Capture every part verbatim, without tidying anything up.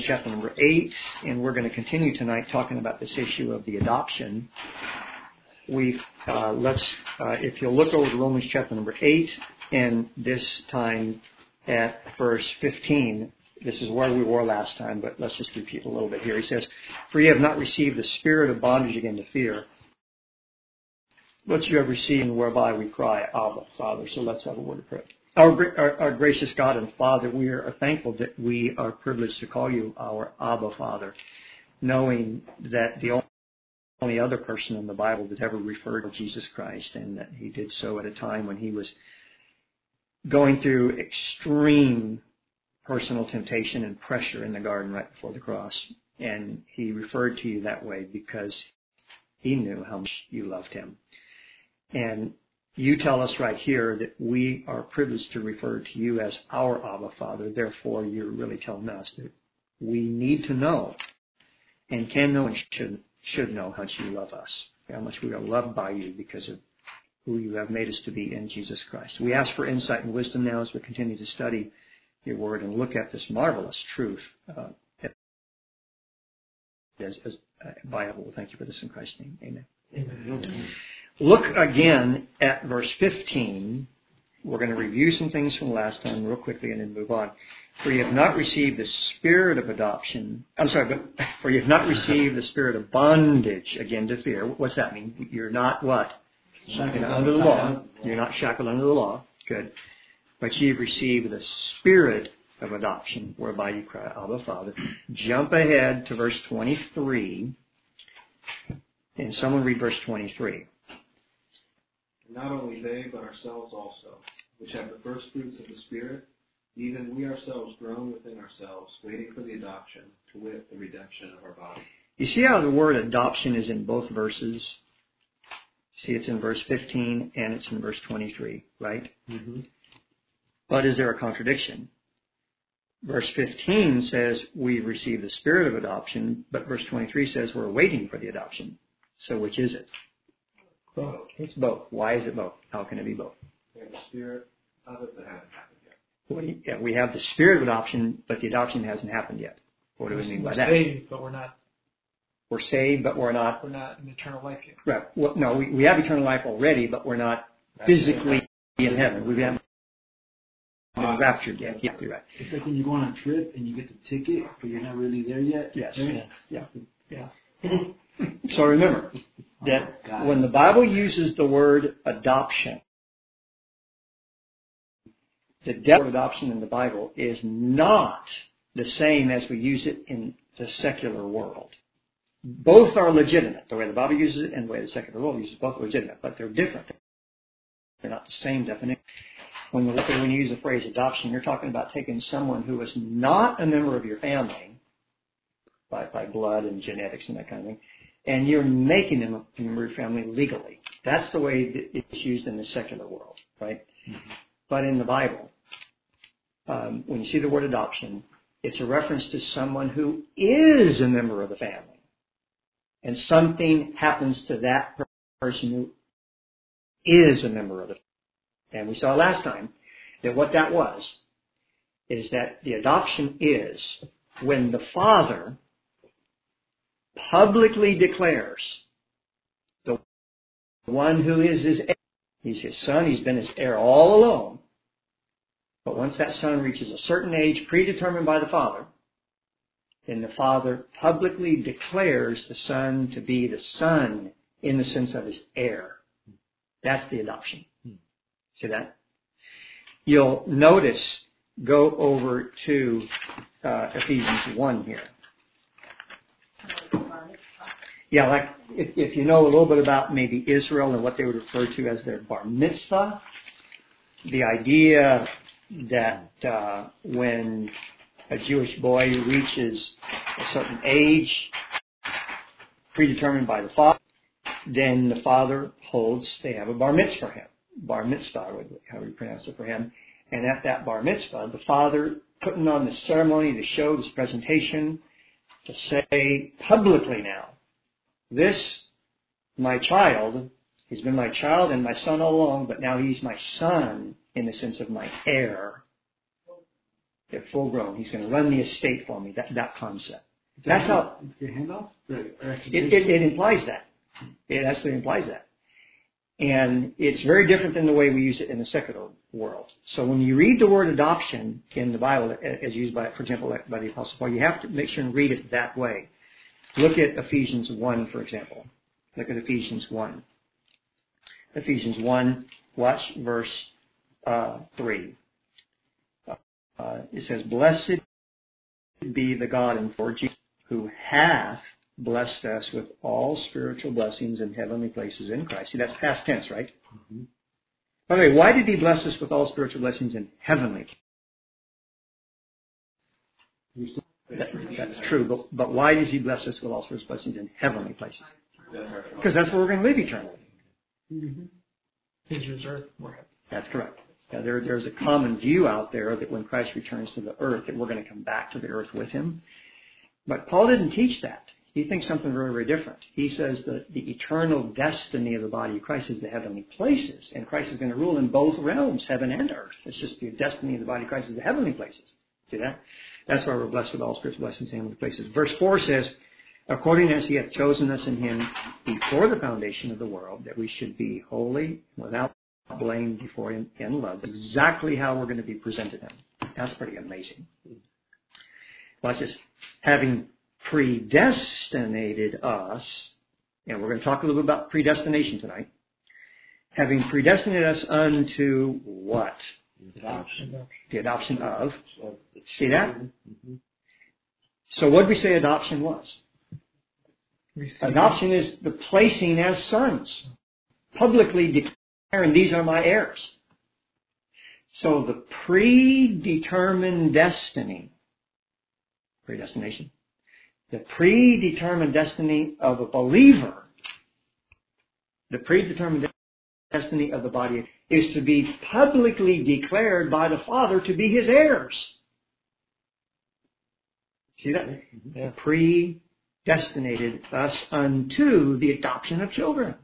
chapter number eight, and we're going to continue tonight talking about this issue of the adoption. We uh, let's uh, if you'll look over to Romans chapter number eight, and this time at verse fifteen. This is where we were last time, but let's just repeat a little bit here. He says, "For ye have not received the spirit of bondage again to fear, but you have received whereby we cry, Abba, Father." So let's have a word of prayer. Our, our, our gracious God and Father, we are thankful that we are privileged to call you our Abba, Father, knowing that the only other person in the Bible that ever referred to Jesus Christ, and that he did so at a time when he was going through extreme personal temptation and pressure in the garden right before the cross. And he referred to you that way because he knew how much you loved him. And you tell us right here that we are privileged to refer to you as our Abba Father. Therefore, you're really telling us that we need to know and can know and should, should know how much you love us, how much we are loved by you because of who you have made us to be in Jesus Christ. We ask for insight and wisdom now as we continue to study your word and look at this marvelous truth uh, as, as uh, Bible. Thank you for this in Christ's name. Amen. Amen. Look again at verse fifteen. We're going to review some things from last time real quickly and then move on. For you have not received the spirit of adoption. I'm sorry, but for you have not received the spirit of bondage again to fear. What's that mean? You're not what? Shackled under the law. You're not shackled under the law. Good. But you've received the spirit of adoption, whereby you cry, Abba, Father. Jump ahead to verse twenty-three. And someone read verse twenty-three. Not only they, but ourselves also, which have the first fruits of the Spirit, even we ourselves groan within ourselves, waiting for the adoption, to wit, the redemption of our body. You see how the word adoption is in both verses? See, it's in verse fifteen and it's in verse twenty-three, right? Mm-hmm. But is there a contradiction? Verse fifteen says we receive the spirit of adoption, but verse twenty-three says we're waiting for the adoption. So which is it? Both. It's both. Why is it both? How can it be both? We have the spirit of it that hasn't happened yet. What do you, yeah, we have the spirit of adoption, but the adoption hasn't happened yet. What do we mean by we're that? We're saved, but we're not. We're saved, but we're not. We're not in eternal life yet. Right. Well, no, we, we have eternal life already, but we're not That's physically it. in heaven. We haven't been raptured yet. Yeah, you're right. It's like when you go on a trip and you get the ticket, but you're not really there yet. Yes. Right? Yeah. Yeah. So remember that oh, when the Bible uses the word adoption, the definition of adoption in the Bible is not the same as we use it in the secular world. Both are legitimate. The way the Bible uses it and the way the secular world uses it, both are legitimate, but they're different. They're not the same definition. When you look at when you use the phrase adoption, you're talking about taking someone who is not a member of your family by, by blood and genetics and that kind of thing, and you're making them a member of your family legally. That's the way that it's used in the secular world, right? Mm-hmm. But in the Bible, um, when you see the word adoption, it's a reference to someone who is a member of the family. And something happens to that person who is a member of the family. And we saw last time that what that was is that the adoption is when the father publicly declares the one who is his heir. He's his son. He's been his heir all along. But once that son reaches a certain age predetermined by the father, then the father publicly declares the son to be the son in the sense of his heir. That's the adoption. See that? You'll notice, go over to uh, Ephesians one here. Yeah, like if, if you know a little bit about maybe Israel and what they would refer to as their bar mitzvah, the idea that uh, when a Jewish boy reaches a certain age predetermined by the father, then the father holds, they have a bar mitzvah for him. Bar mitzvah, how we pronounce it for him. And at that bar mitzvah, the father putting on the ceremony to show this presentation, to say publicly now, this, my child, he's been my child and my son all along, but now he's my son in the sense of my heir. They're full grown. He's going to run the estate for me. That that concept. That's how the handoff. it, it, it implies that. It actually implies that. And it's very different than the way we use it in the secular world. So when you read the word adoption in the Bible, as used by, for example, by the Apostle Paul, you have to make sure and read it that way. Look at Ephesians one, for example. Look at Ephesians one. Ephesians one, watch verse uh, three. Uh, it says, "Blessed be the God and Lord Jesus, who hath blessed us with all spiritual blessings in heavenly places in Christ." See, that's past tense, right? Mm-hmm. By the way, why did he bless us with all spiritual blessings in heavenly places? That, that's true, but, but why does he bless us with all spiritual blessings in heavenly places? Because that's where we're going to live eternally. Mm-hmm. His reserve. That's correct. Now, there, there's a common view out there that when Christ returns to the earth, that we're going to come back to the earth with him. But Paul didn't teach that. He thinks something very, very different. He says that the eternal destiny of the body of Christ is the heavenly places, and Christ is going to rule in both realms, heaven and earth. It's just the destiny of the body of Christ is the heavenly places. See that? That's why we're blessed with all spiritual blessings in heavenly places. Verse four says, "According as he hath chosen us in him before the foundation of the world, that we should be holy, without blame before him in love." Exactly how we're going to be presented to him. That's pretty amazing. Watch this. "Having predestinated us," and we're going to talk a little bit about predestination tonight. "Having predestinated us unto" what? Adoption. The adoption of. See that? Mm-hmm. So what did we say adoption was? Adoption is the placing as sons. Publicly declaring, "These are my heirs." So the predetermined destiny, predestination, the predetermined destiny of a believer, the predetermined destiny of the body is to be publicly declared by the Father to be his heirs. See that? Mm-hmm. Yeah. Predestinated us unto the adoption of children.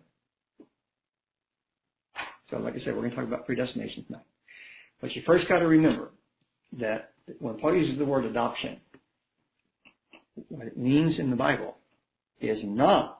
So like I said, we're going to talk about predestination tonight. But you first got to remember that when Paul uses the word adoption, what it means in the Bible is not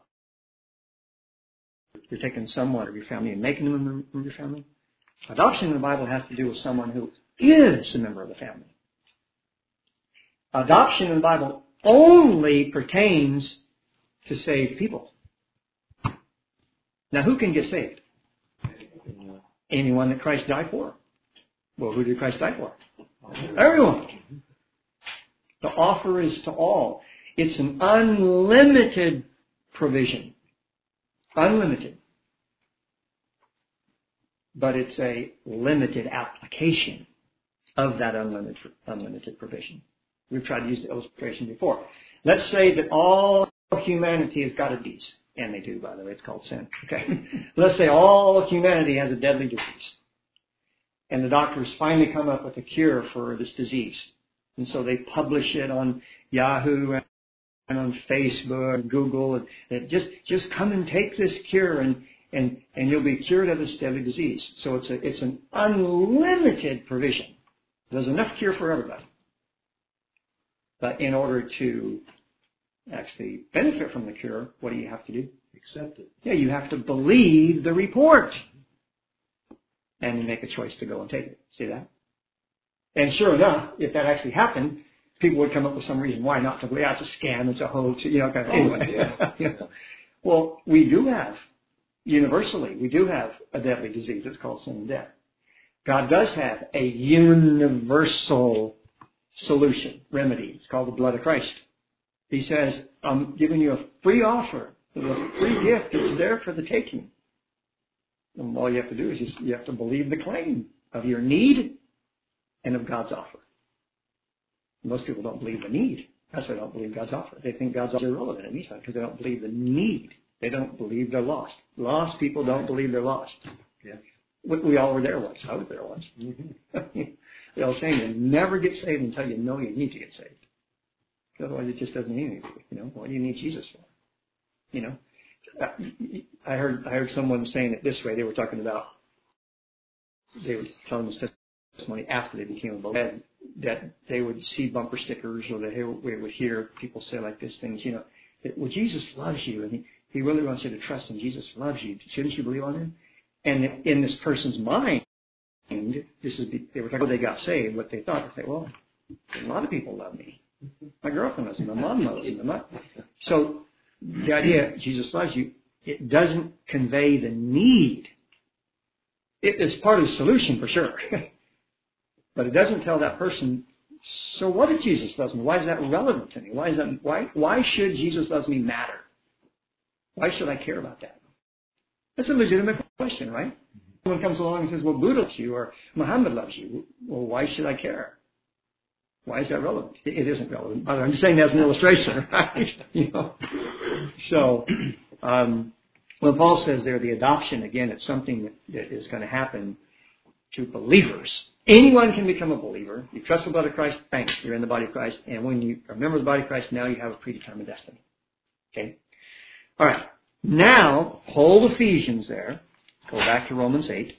you're taking someone of your family and making them a member of your family. Adoption in the Bible has to do with someone who is a member of the family. Adoption in the Bible only pertains to saved people. Now, who can get saved? Anyone that Christ died for. Well, who did Christ die for? Everyone. The offer is to all. It's an unlimited provision. Unlimited. But it's a limited application of that unlimited, unlimited provision. We've tried to use the illustration before. Let's say that all humanity has got a disease. And they do, by the way. It's called sin. Okay. Let's say all humanity has a deadly disease. And the doctors finally come up with a cure for this disease. And so they publish it on Yahoo and on Facebook and Google. And, and just, just come and take this cure and, and, and you'll be cured of this deadly disease. So it's a, it's an unlimited provision. There's enough cure for everybody. But in order to actually benefit from the cure, what do you have to do? Accept it. Yeah, you have to believe the report. And you make a choice to go and take it. See that? And sure enough, if that actually happened, people would come up with some reason why not to believe. Yeah, it's a scam, it's a hoax, you know, kind of, anyway. Yeah. You know. Well, we do have, universally, we do have a deadly disease. It's called sin and death. God does have a universal solution, remedy. It's called the blood of Christ. He says, I'm giving you a free offer, a free gift. It's there for the taking. And all you have to do is just, you have to believe the claim of your need and of God's offer. Most people don't believe the need. That's why they don't believe God's offer. They think God's offer is irrelevant in Israel because they don't believe the need. They don't believe they're lost. Lost people don't believe they're lost. Yeah. We, we all were there once. I was there once. Mm-hmm. The old saying, you never get saved until you know you need to get saved. Otherwise, it just doesn't mean anything. You know, what do you need Jesus for? You know, I heard I heard someone saying it this way. They were talking about, they were telling this testimony after they became a believer. that they would see bumper stickers, or they would hear people say like this things, you know, that, well, Jesus loves you, and he, he really wants you to trust him. Jesus loves you. Shouldn't you believe on him? And in this person's mind, this is they were talking about they got saved. What they thought, they say, well, a lot of people love me. My girlfriend loves me. My mom loves me. My so the idea Jesus loves you, it doesn't convey the need. It is part of the solution for sure. But it doesn't tell that person, so what if Jesus loves me? Why is that relevant to me? Why is that why why should Jesus loves me matter? Why should I care about that? That's a legitimate question, right? Someone comes along and says, well, Buddha loves you, or Muhammad loves you. Well, why should I care? Why is that relevant? It isn't relevant. I'm just saying that as an illustration, right? You know? So, um, when Paul says there, the adoption, again, it's something that, that is going to happen to believers. Anyone can become a believer. You trust the blood of Christ, thanks, you're in the body of Christ. And when you are a member of the body of Christ, now you have a predetermined destiny. Okay? All right. Now, hold Ephesians there. Go back to Romans eight.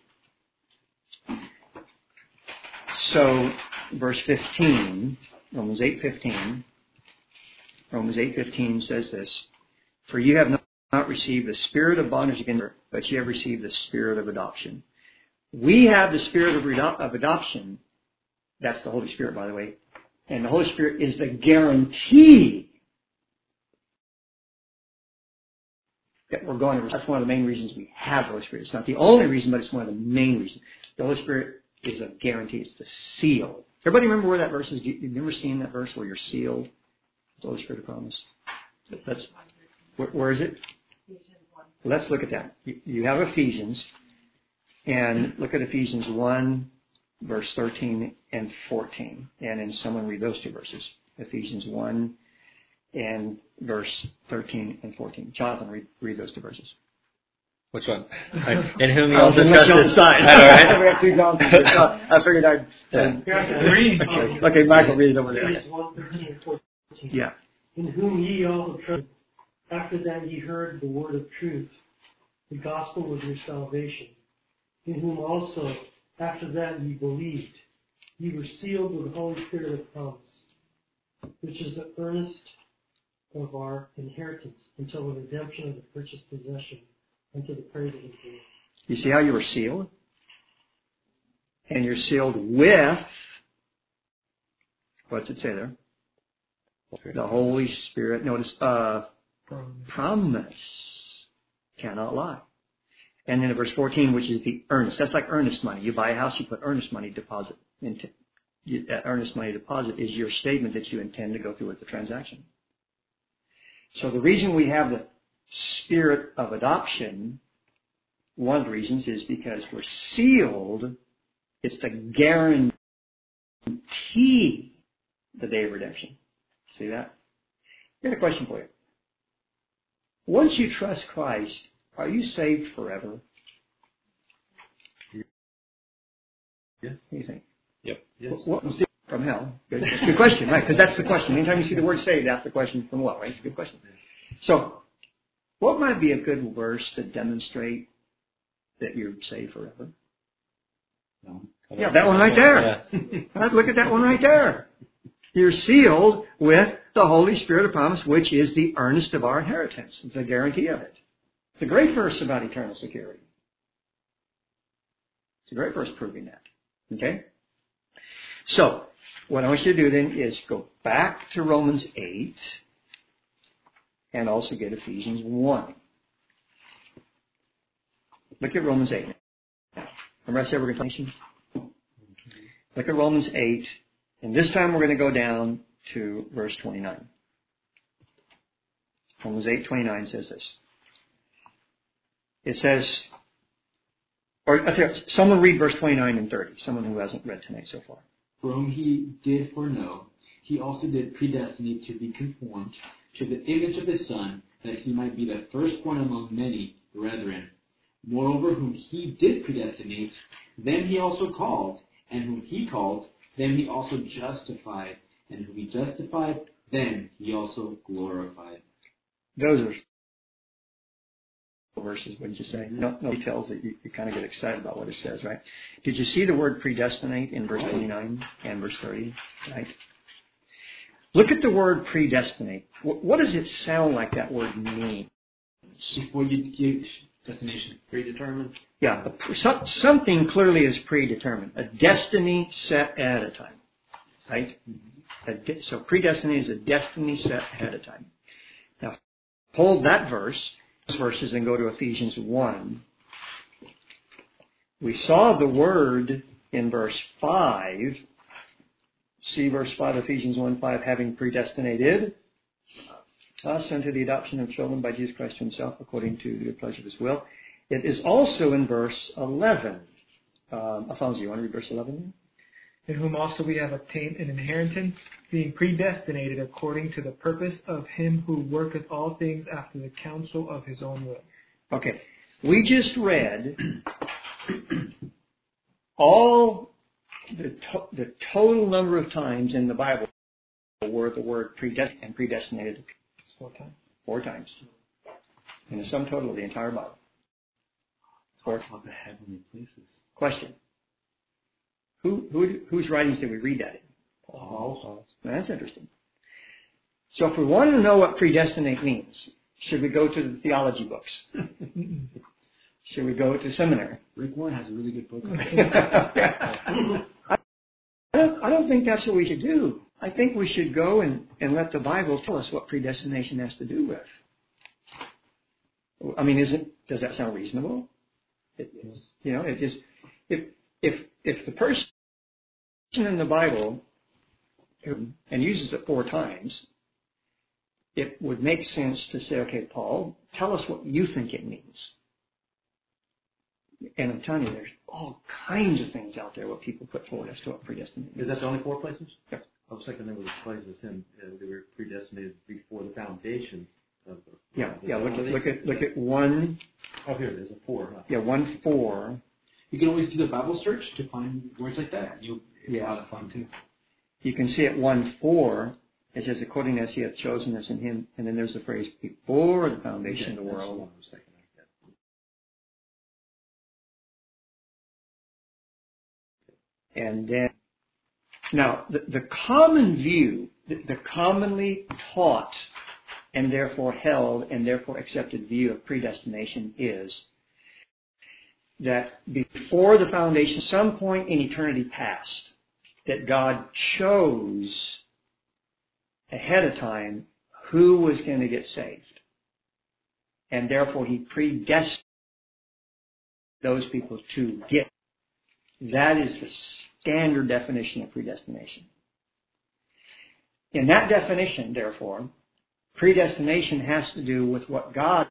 So, verse fifteen, Romans eight fifteen. Romans eight fifteen says this: for you have not received the spirit of bondage again, but you have received the spirit of adoption. We have the spirit of, redo- of adoption. That's the Holy Spirit, by the way. And the Holy Spirit is the guarantee that we're going to. That's one of the main reasons we have the Holy Spirit. It's not the only reason, but it's one of the main reasons. The Holy Spirit is a guarantee. It's the seal. Everybody remember where that verse is? Do you, you've never seen that verse where you're sealed? The Holy Spirit of promise. That's, where, where is it? Let's look at that. You, you have Ephesians. And look at Ephesians one, verse thirteen and fourteen. And then someone read those two verses. Ephesians one and verse thirteen and fourteen. Jonathan, read, read those two verses. Which one? In whom you also trusted. I figured I'd... Okay. okay, Michael, read it over there. Ephesians one, thirteen and fourteen. Yeah. In whom ye also trusted, after that ye heard the word of truth, the gospel of your salvation. In whom also, after that ye believed, ye were sealed with the Holy Spirit of promise, which is the earnest of our inheritance until the redemption of the purchased possession unto the praise of His glory. You see how you were sealed? And you're sealed with, what's it say there? The Holy Spirit. Notice, uh, promise. promise. Cannot lie. And then in verse fourteen, which is the earnest. That's like earnest money. You buy a house, you put earnest money deposit into. You, that earnest money deposit is your statement that you intend to go through with the transaction. So the reason we have the spirit of adoption, one of the reasons is because we're sealed. It's the guarantee the day of redemption. See that? I got a question for you. Once you trust Christ, are you saved forever? Yes. What do you think? Yep. Yes. What, what, from hell. Good, good question, right? Because that's the question. Anytime you see the word saved, ask the question from what, right? It's a good question. So, what might be a good verse to demonstrate that you're saved forever? No. Yeah, that one right there. Yeah. Look at that one right there. You're sealed with the Holy Spirit of promise, which is the earnest of our inheritance. It's a guarantee of it. It's a great verse about eternal security. It's a great verse proving that. Okay? So, what I want you to do then is go back to Romans eight and also get Ephesians one. Look at Romans eight. Remember I said we're going to Look at Romans eight, and this time we're going to go down to verse twenty-nine. Romans eight twenty-nine says this. It says, or I'll tell you, someone read verse twenty-nine and thirty, someone who hasn't read tonight so far. For whom he did foreknow, he also did predestinate to be conformed to the image of his Son, that he might be the firstborn among many brethren. Moreover, whom he did predestinate, them he also called, and whom he called, them he also justified, and whom he justified, them he also glorified. Those are verses, wouldn't you say? No, no details that you, you kind of get excited about what it says, right? Did you see the word predestinate in verse twenty-nine and verse thirty, right? Look at the word predestinate. What, what does it sound like that word means? Before you give destination, predetermined. Yeah, a, some, something clearly is predetermined. A destiny set ahead of time, right? A de- so predestinate is a destiny set ahead of time. Now, hold that verse, those verses, and go to Ephesians one. We saw the word in verse five. See verse five, Ephesians one five, having predestinated us unto the adoption of children by Jesus Christ himself, according to the pleasure of his will. It is also in verse eleven. Um, Alfonso, you want to read verse eleven? In whom also we have obtained an inheritance, being predestinated according to the purpose of him who worketh all things after the counsel of his own will. Okay. We just read all the, to- the total number of times in the Bible where the word predestined and predestinated Four times. Four times. In the sum total of the entire Bible. Four. Of the heavenly places. Question. Who, who, whose writings did we read that in? Paul's. That's interesting. So if we want to know what predestinate means, should we go to the theology books? Should we go to seminary? Rick Warren has a really good book on it. I, don't, I don't think that's what we should do. I think we should go and, and let the Bible tell us what predestination has to do with. I mean, is it, does that sound reasonable? It is. You know, it is. If if if the person in the Bible and uses it four times, it would make sense to say, okay, Paul, tell us what you think it means. And I'm telling you, there's all kinds of things out there what people put forward as to what predestination means. Is that the only four places? Yeah. I was thinking there was places in uh, they were predestinated before the foundation of the. Yeah, the yeah. Look at foundation. look at look at one. Oh, here it is, a four. Huh? Yeah, one four. You can always do the Bible search to find words like that. You It's Yeah. a lot of fun too. You can see at one four, it says, according as he hath chosen us in him, and then there's the phrase, before the foundation Okay, of the that's world. one I was thinking of, yeah. And then, now, the, the common view, the, the commonly taught and therefore held and therefore accepted view of predestination is that before the foundation, some point in eternity past, that God chose ahead of time who was going to get saved. And therefore he predestined those people to get. That is the standard definition of predestination. In that definition, therefore, predestination has to do with what God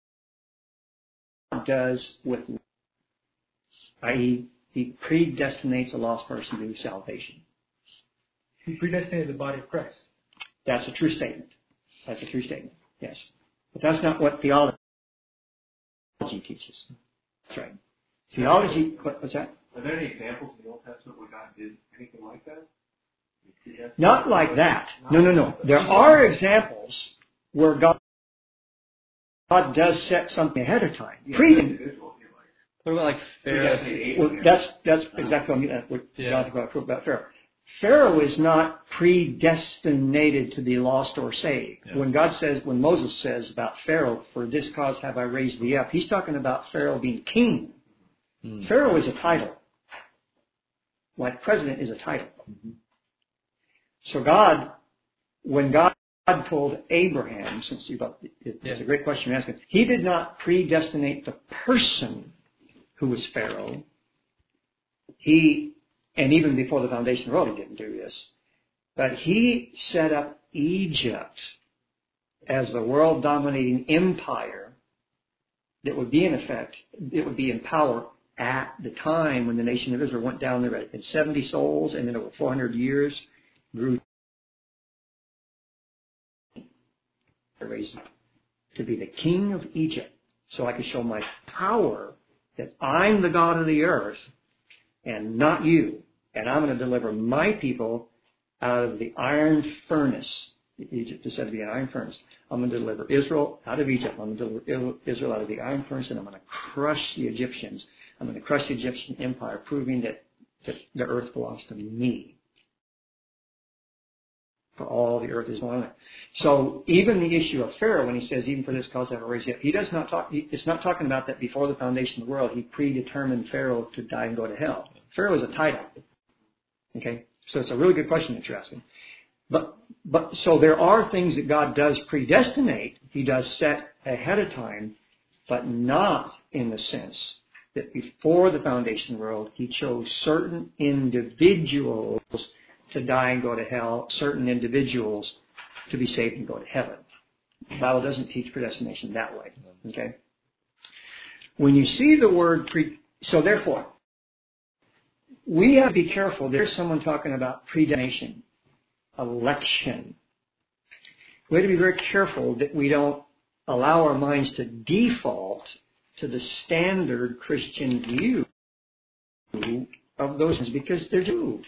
does with, that is, he predestinates a lost person to salvation. He predestinated the body of Christ. That's a true statement. That's a true statement, yes. But that's not what theology teaches. That's right. Theology, what, what's that? Are there any examples in the Old Testament where God did anything like that? Not like that. No, no, no. There are examples where God, God does set something ahead of time. Pre- individual, if you like. What about like Pharaoh? well, that's that's exactly what, I'm, what Yeah. John talked about, about Pharaoh. Pharaoh is not predestinated to be lost or saved. Yeah. When God says, when Moses says about Pharaoh, for this cause have I raised thee up, he's talking about Pharaoh being king. Hmm. Pharaoh is a title. Like president is a title. Mm-hmm. So God, when God told Abraham, since you got, it, it's Yeah. a great question you're asking, he did not predestinate the person who was Pharaoh. He, and even before the foundation of the world, he didn't do this. But he set up Egypt as the world-dominating empire that would be in effect, it would be in power at the time when the nation of Israel went down there at seventy souls, and then over four hundred years grew raised to be the king of Egypt, so I could show my power that I'm the God of the earth and not you, and I'm going to deliver my people out of the iron furnace Egypt is said to be an iron furnace. I'm going to deliver Israel out of Egypt. I'm going to deliver Israel out of the iron furnace, and I'm going to crush the Egyptians. I'm going to crush the Egyptian empire, proving that, that the earth belongs to me. For all the earth is on it. So even the issue of Pharaoh, when he says, even for this cause I have raised you up, he does not talk, he, it's not talking about that before the foundation of the world, he predetermined Pharaoh to die and go to hell. Pharaoh is a title. Okay? So it's a really good question that you're asking. But, but, so there are things that God does predestinate, he does set ahead of time, but not in the sense that before the foundation of the world, he chose certain individuals to die and go to hell, certain individuals to be saved and go to heaven. The Bible doesn't teach predestination that way. Okay? When you see the word pre, so therefore, we have to be careful. There's someone talking about predestination, election. We have to be very careful that we don't allow our minds to default to the standard Christian view of those things, because they're true.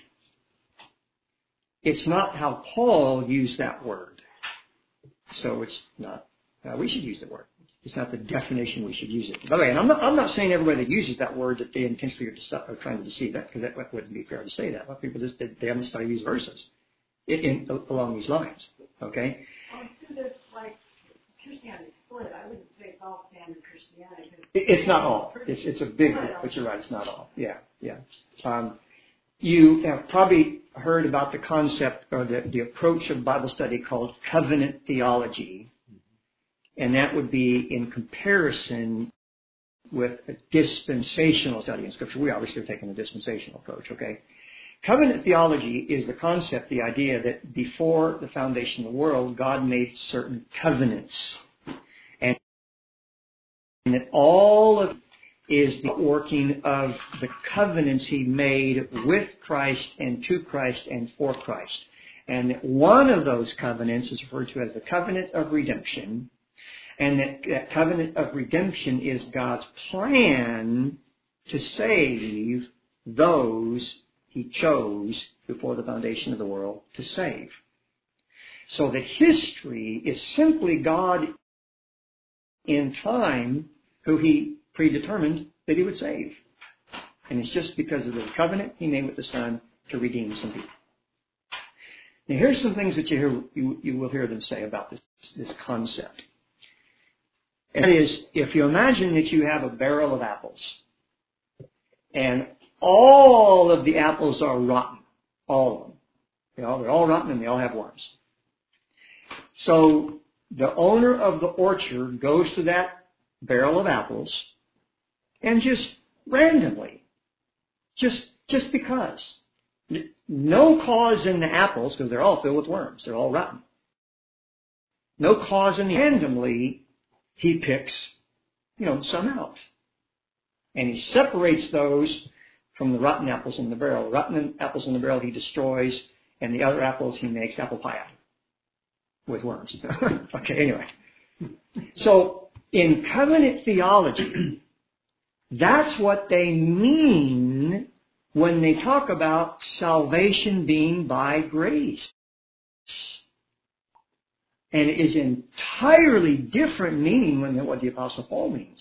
It's not how Paul used that word. So it's not how we should use the word. It's not the definition we should use it. By the way, and I'm not, I'm not saying everybody that uses that word that they intentionally are, dece- are trying to deceive that, because that wouldn't be fair to say that. A lot of people just, they, they haven't started to use verses in, in, along these lines. Okay? Well, too, there's like Christianity split. I wouldn't say it's all standard Christianity. It, it's not all. It's, it's a big group, but you're right. It's not all. Yeah, yeah. Um, You have probably heard about the concept or the, the approach of Bible study called covenant theology. And that would be in comparison with a dispensational study in Scripture. We obviously are taking a dispensational approach, okay? Covenant theology is the concept, the idea that before the foundation of the world, God made certain covenants. And that all of is the working of the covenants he made with Christ and to Christ and for Christ. And one of those covenants is referred to as the covenant of redemption. And that, that covenant of redemption is God's plan to save those he chose before the foundation of the world to save. So the history is simply God in time who he predetermined that he would save. And it's just because of the covenant he made with the Son to redeem some people. Now here's some things that you, hear, you, you will hear them say about this, this concept. And that is, if you imagine that you have a barrel of apples, and all of the apples are rotten, all of them. You know, they're all rotten and they all have worms. So the owner of the orchard goes to that barrel of apples and just randomly, just just because, no cause in the apples, because they're all filled with worms, they're all rotten. No cause in the randomly, he picks, you know, some out. And he separates those from the rotten apples in the barrel. The rotten apples in the barrel he destroys, and the other apples he makes apple pie out of with worms. Okay, anyway. So in covenant theology, that's what they mean when they talk about salvation being by grace. And it is entirely different meaning than what the Apostle Paul means.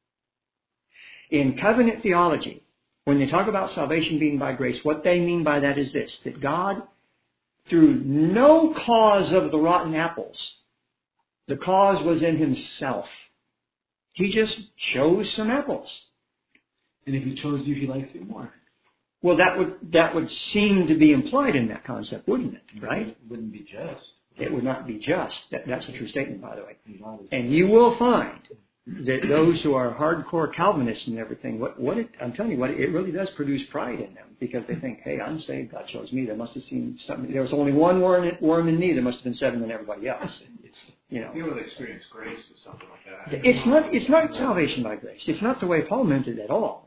In covenant theology, when they talk about salvation being by grace, what they mean by that is this, that God, through no cause of the rotten apples, the cause was in himself. He just chose some apples. And if he chose you, he likes you more. Well, that would that would seem to be implied in that concept, wouldn't it? Right? It wouldn't be just. It would not be just. That, that's a true statement, by the way. And you will find that those who are hardcore Calvinists and everything, what what it, I'm telling you, what it really does produce pride in them, because they think, hey, I'm saved, God chose me. There must have seen something. There was only one worm, worm in me. There must have been seven in everybody else. You know, you would experience grace with something like that. It's not. It's not salvation by grace. It's not the way Paul meant it at all.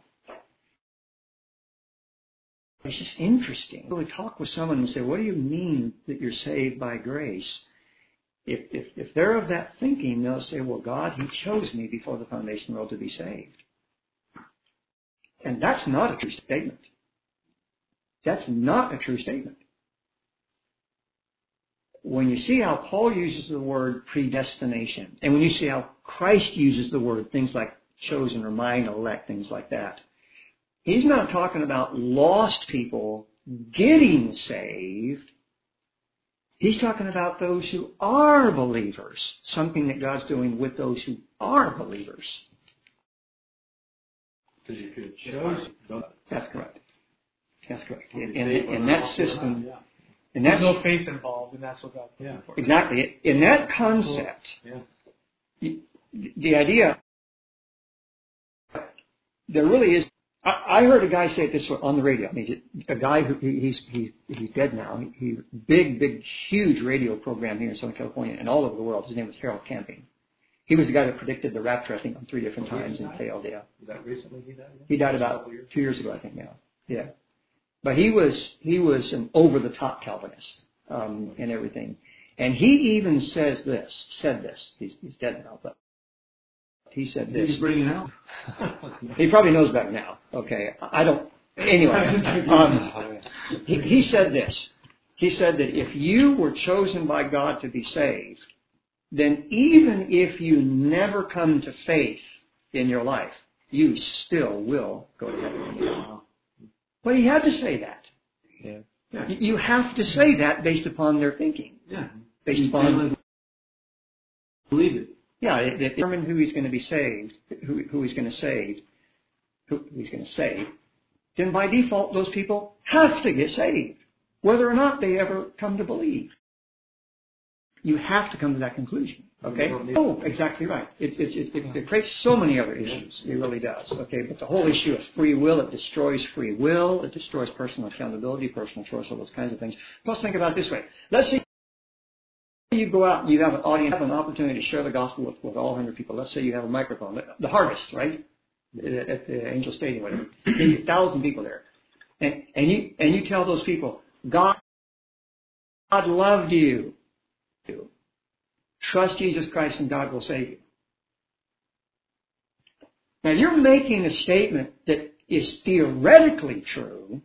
It's just interesting. Really talk with someone and say, what do you mean that you're saved by grace? If, if, if they're of that thinking, they'll say, well, God, he chose me before the foundation of the world to be saved. And that's not a true statement. That's not a true statement. when you see how Paul uses the word predestination, and when you see how Christ uses the word, things like chosen or mine, elect, things like that, he's not talking about lost people getting saved. He's talking about those who are believers, something that God's doing with those who are believers. Because you could choose. That's correct. That's correct. In, in, in that system, in that There's no faith involved, and that's what God's looking for. Exactly. In that concept, Yeah. the idea, there really is. I, I heard a guy say it this way on the radio. I mean, a guy who he, he's he, he's dead now. He, he big, big, huge radio program here in Southern California and all over the world. His name was Harold Camping. He was the guy that predicted the rapture, I think, on three different times and failed. Yeah. Was that recently he died? He died about two years ago, I think. Now. Yeah. But he was he was an over-the-top Calvinist um, and everything. And he even says this, said this. He's, he's dead now, but he said this. He's bringing it out. He probably knows better now. Okay, I don't. Anyway, um, he, he said this. He said that if you were chosen by God to be saved, then even if you never come to faith in your life, you still will go to heaven. But he had to say that. Yeah. Yeah. You have to say that based upon their thinking. Yeah. Based upon believe it. Yeah, it, it determine who he's going to be saved, who, who he's going to save, who he's going to save. Then by default, those people have to get saved, whether or not they ever come to believe. You have to come to that conclusion. Okay? Oh, exactly right. It, it, it, it, it creates so many other issues. It really does. Okay, but the whole issue of free will, it destroys free will. It destroys personal accountability, personal choice, all those kinds of things. Plus, think about it this way. Let's say you go out and you have an audience, have an opportunity to share the gospel with, with all one hundred people. Let's say you have a microphone. The Harvest, right? At the Angel Stadium, whatever. There's a thousand people there. And, and, you, and you tell those people, God, God loved you. Trust Jesus Christ and God will save you. Now you're making a statement that is theoretically true,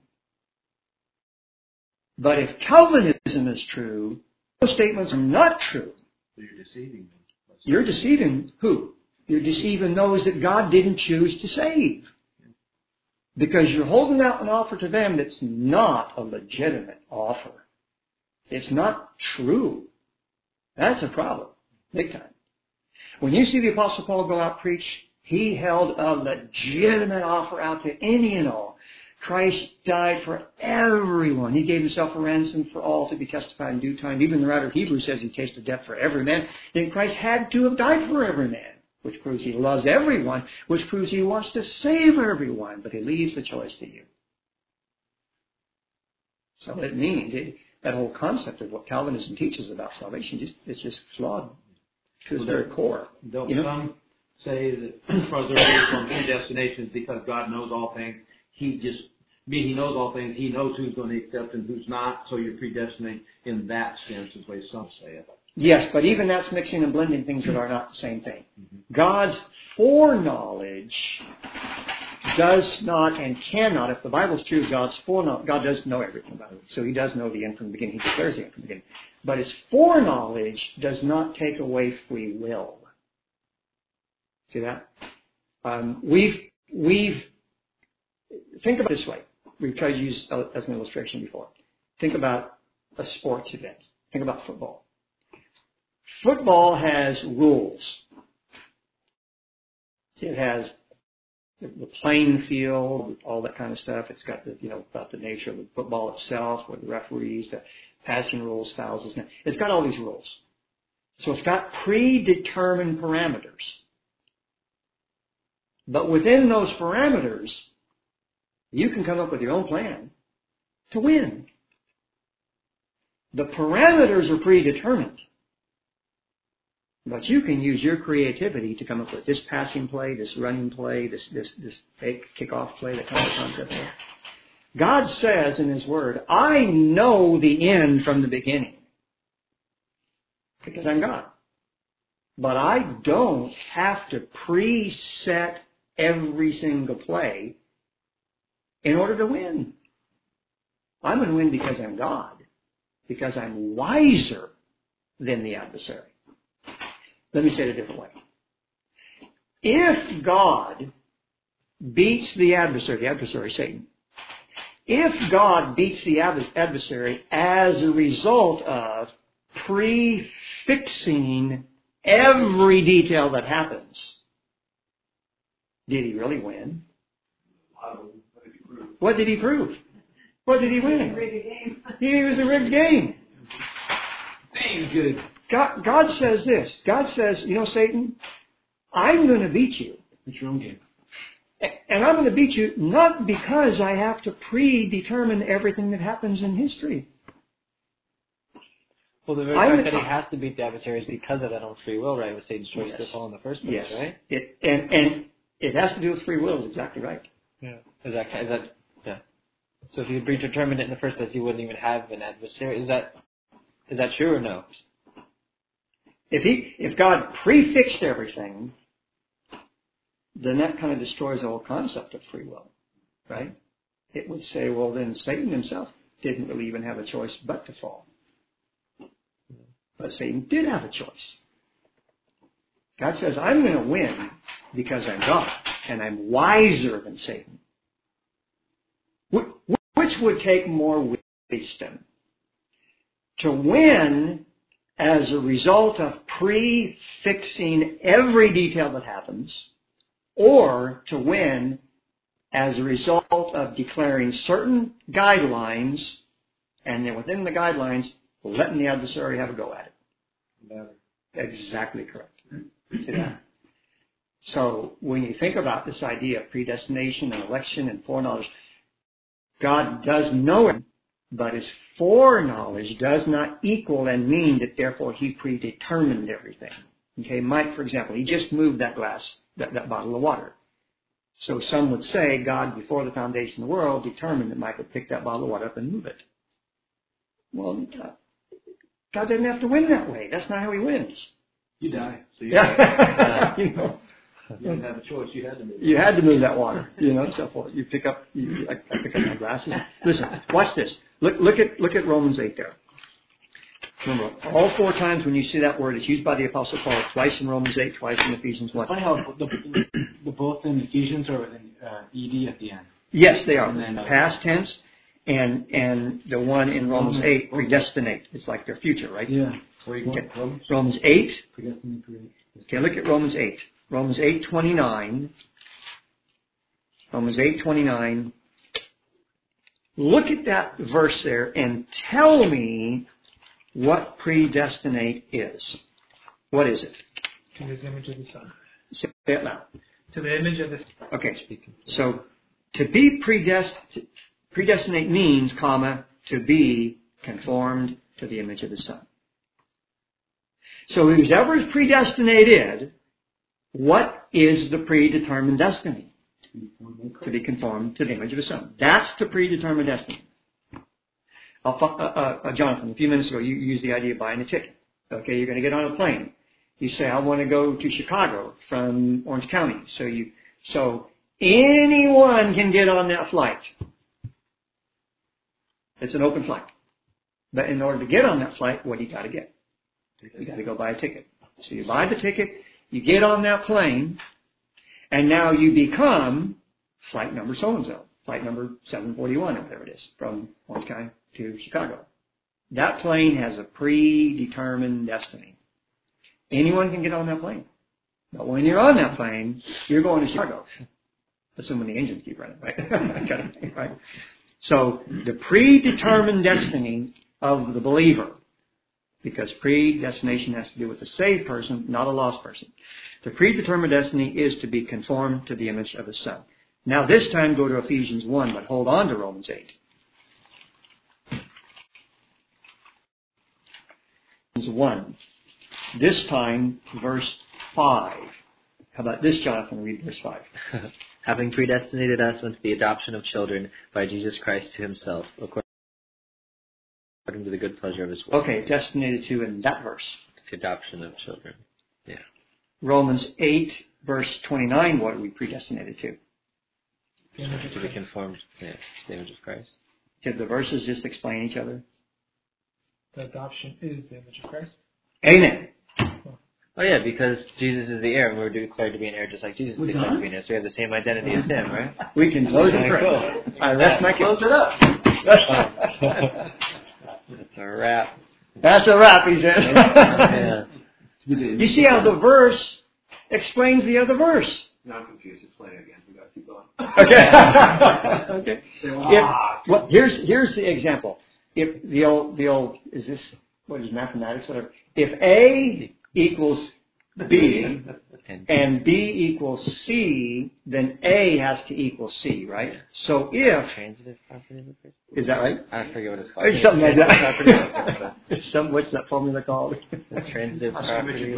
but if Calvinism is true, those statements are not true. So you're deceiving them. You're deceiving who? You're deceiving those that God didn't choose to save. Because you're holding out an offer to them that's not a legitimate offer. It's not true. That's a problem. Big time. When you see the Apostle Paul go out and preach, he held a legitimate offer out to any and all. Christ died for everyone. He gave himself a ransom for all to be testified in due time. Even the writer of Hebrews says he tasted death for every man. Then Christ had to have died for every man, which proves he loves everyone, which proves he wants to save everyone, but he leaves the choice to you. So it means it, that whole concept of what Calvinism teaches about salvation just it's just flawed to its very core. Don't You know? some say that as far as the rule from predestination is because God knows all things. He just, I mean, He knows all things. He knows who's going to accept and who's not. So you're predestinating in that sense, is the way some say it. Yes, but even that's mixing and blending things that are not the same thing. Mm-hmm. God's foreknowledge does not and cannot, if the Bible's true, God's foreknowledge, God does know everything about it. So He does know the end from the beginning. He declares the end from the beginning. But His foreknowledge does not take away free will. See that? Um, we've, we've, think about it this way. We've tried to use as an illustration before. Think about a sports event. Think about football. Football has rules. It has the playing field, all that kind of stuff. It's got the, you know, about the nature of the football itself, with the referees, the passing rules, fouls. It's got all these rules. So it's got predetermined parameters. But within those parameters, you can come up with your own plan to win. The parameters are predetermined. But you can use your creativity to come up with this passing play, this running play, this this this fake kickoff play, that kind of concept. God says in His Word, I know the end from the beginning. Because I'm God. But I don't have to preset every single play in order to win. I'm going to win because I'm God. Because I'm wiser than the adversary. Let me say it a different way. If God beats the adversary, the adversary Satan, if God beats the adversary as a result of prefixing every detail that happens, did he really win? What did he prove? What did he win? He was a rigged game. Dang good. God, God says this. God says, you know, Satan, I'm going to beat you. It's your own game. And I'm going to beat you not because I have to predetermine everything that happens in history. Well, the very I'm fact a- that he has to beat the adversary is because of that own free will, right? With Satan's choice Yes. to fall in the first place, Yes. right? It, and, and it has to do with free will, is exactly right. Yeah. Is that, is that, yeah. So if he had predetermined it in the first place, he wouldn't even have an adversary. Is that, is that true or no? If he, if God prefixed everything, then that kind of destroys the whole concept of free will, right? It would say, well, then Satan himself didn't really even have a choice but to fall. But Satan did have a choice. God says, I'm going to win because I'm God, and I'm wiser than Satan. Which would take more wisdom? To win as a result of prefixing every detail that happens, or to win as a result of declaring certain guidelines, and then within the guidelines, letting the adversary have a go at it. Exactly correct. See that? So when you think about this idea of predestination and election and foreknowledge, God does know it, but his foreknowledge does not equal and mean that therefore he predetermined everything. Okay, Mike, for example, he just moved that glass, that, that bottle of water. So some would say God, before the foundation of the world, determined that Mike would pick that bottle of water up and move it. Well, God doesn't have to win that way. That's not how he wins. You die. So you, Yeah. you know, you didn't have a choice. You had to move. you had to move that water. You know, so forth. You pick up, you, I, I pick up my glasses. Listen, watch this. Look, look at, look at Romans eight there. Remember, all four times when you see that word, it's used by the Apostle Paul. Twice in Romans eight, twice in Ephesians one. Funny how the, the, the both in Ephesians are with an uh, ed at the end. Yes, they are. And then, uh, Past tense, and and the one in Romans eight, predestinate. It's like their future, right? Yeah. Where you Okay. going? Romans eight. Predestinate, predestinate. Okay, look at Romans eight. Romans eight twenty-nine. Romans eight twenty-nine. Look at that verse there and tell me what predestinate is. What is it? To his image of the Son. Say it loud. To the image of the Okay, so to be predest- predestinate means, comma, to be conformed to the image of the Son. So whoever is predestinated, what is the predetermined destiny? To be conformed to the image of the Son. That's the predetermined destiny. Uh, uh, uh, Jonathan, a few minutes ago, you used the idea of buying a ticket. Okay, you're going to get on a plane. You say, I want to go to Chicago from Orange County. So you, so anyone can get on that flight. It's an open flight. But in order to get on that flight, what do you got to get? You got to go buy a ticket. So you buy the ticket, you get on that plane, and now you become flight number so-and-so, flight number seven forty-one or whatever it is, from Orange County to Chicago. That plane has a predetermined destiny. Anyone can get on that plane. But when you're on that plane, you're going to Chicago. Assuming the engines keep running, right? Kind of thing, right? So the predetermined destiny of the believer, because predestination has to do with a saved person, not a lost person. The predetermined destiny is to be conformed to the image of His Son. Now this time go to Ephesians one, but hold on to Romans eight. Ephesians one. This time, verse five. How about this, Jonathan? Read verse five. Having predestinated us unto the adoption of children by Jesus Christ to Himself, according to the good pleasure of His will. Okay, destinated to in that verse. The adoption of children. Yeah. Romans eight, verse twenty-nine, what are we predestinated to? To be conformed yeah, to the image of Christ. Did the verses just explain each other? The adoption is the image of Christ. Amen. Oh yeah, because Jesus is the heir, and we're declared to be an heir just like Jesus is We're declared done? to be an heir. So we have the same identity as him, right? We can close it. Cool. I rest my case. Close it up. That's a wrap. That's a wrap, he said. Yeah. You see how the verse explains the other verse. Now I'm confused. Explain it again. We got to keep going. Okay. Okay. Say, If, ah, well, here's here's the example. If the old the old is this what is mathematics whatever. If A equals B and B equals C, then A has to equal C, right? So if Transitive property of a person? is that right? I forget what it's called. Or something like Transitive that. property. It's some what's that formula called? The transitive property.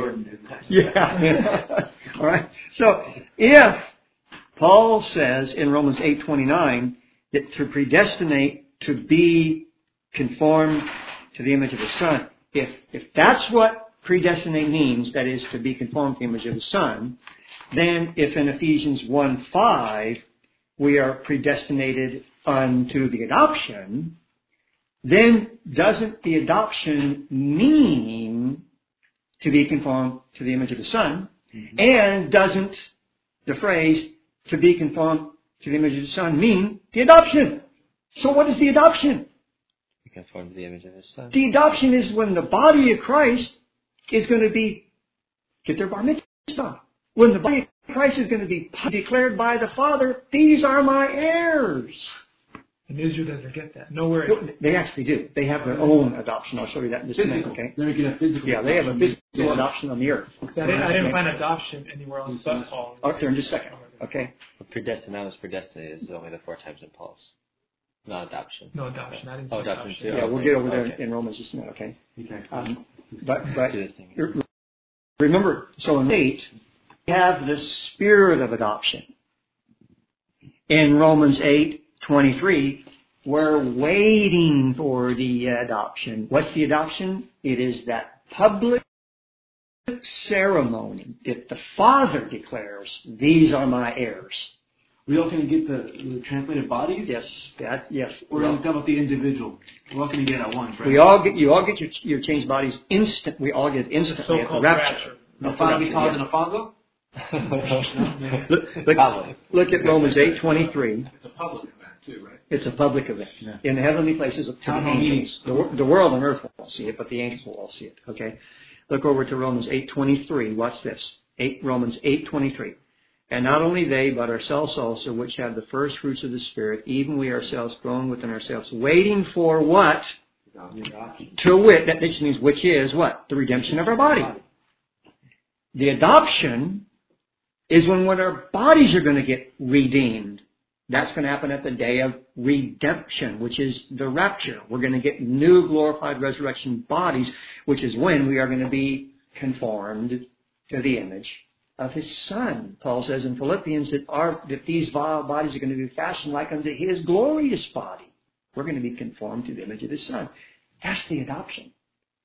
Yeah. All right. So if Paul says in Romans eight twenty-nine that to predestinate to be conformed to the image of the Son, if if that's what predestinate means, that is to be conformed to the image of the Son, then if in Ephesians one five we are predestinated unto the adoption, then doesn't the adoption mean to be conformed to the image of the Son? Mm-hmm. And doesn't the phrase to be conformed to the image of the Son mean the adoption? So what is the adoption? Be conformed to the image of his Son. The adoption is when the body of Christ is going to be, get their bar mitzvah. When the body of Christ is going to be declared by the Father, these are my heirs. And Israel doesn't get that. Nowhere. They actually do. They have their own adoption. I'll show you that in just a minute, okay? They're making a physical. Yeah, they have a physical adoption on the earth. I didn't, I didn't find adoption anywhere else but Paul. Up there in just a second, okay? But predestined, that was predestinated is only the four times in Paul's. Not adoption. No adoption. I didn't Oh, see adoption too. Yeah, we'll get over there in Romans just a minute, okay? Okay. Um, but but Do the thing. remember, so in eight, we have the spirit of adoption. In Romans eight twenty-three, we're waiting for the adoption. What's the adoption? It is that public ceremony that the Father declares, these are my heirs. We all can get the, the translated bodies? Yes, that, yes. We're going to talk about the individual. We're all going to get at once, right? We all get, you all get your, your changed bodies instant. We all get instantly at the So-called rapture. rapture. Alfonso be called an Alfonso? Look, look, look at Romans eight twenty-three. it's a public event too, right? It's a public event. Yeah. In the heavenly places of the Town hall angels. The, wor- the world on earth won't see it, but the angels will all see it. Okay? Look over to Romans eight twenty-three. Watch this. Eight Romans eight twenty-three. And not only they, but ourselves also, which have the first fruits of the Spirit, even we ourselves grown within ourselves, waiting for what? To wit, that which means which is what? The redemption of our body. The adoption is when, when our bodies are going to get redeemed. That's going to happen at the day of redemption, which is the rapture. We're going to get new glorified resurrection bodies, which is when we are going to be conformed to the image of His Son. Paul says in Philippians that, our, that these vile bodies are going to be fashioned like unto His glorious body. We're going to be conformed to the image of His Son. That's the adoption.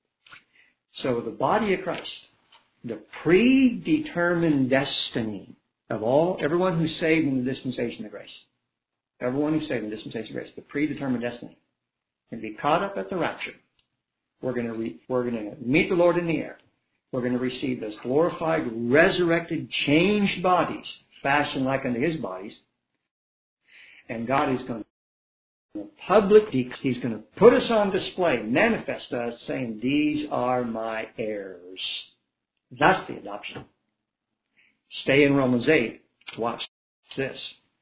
So the body of Christ, the predetermined destiny of all, everyone who's saved in the dispensation of grace, everyone who's saved in the dispensation of grace, the predetermined destiny, can be caught up at the rapture. We're going to re, we're going to meet the Lord in the air. We're going to receive those glorified, resurrected, changed bodies, fashioned like unto His bodies. And God is going to public, He's going to put us on display, manifest us, saying, these are my heirs. That's the adoption. Stay in Romans eight. Watch this.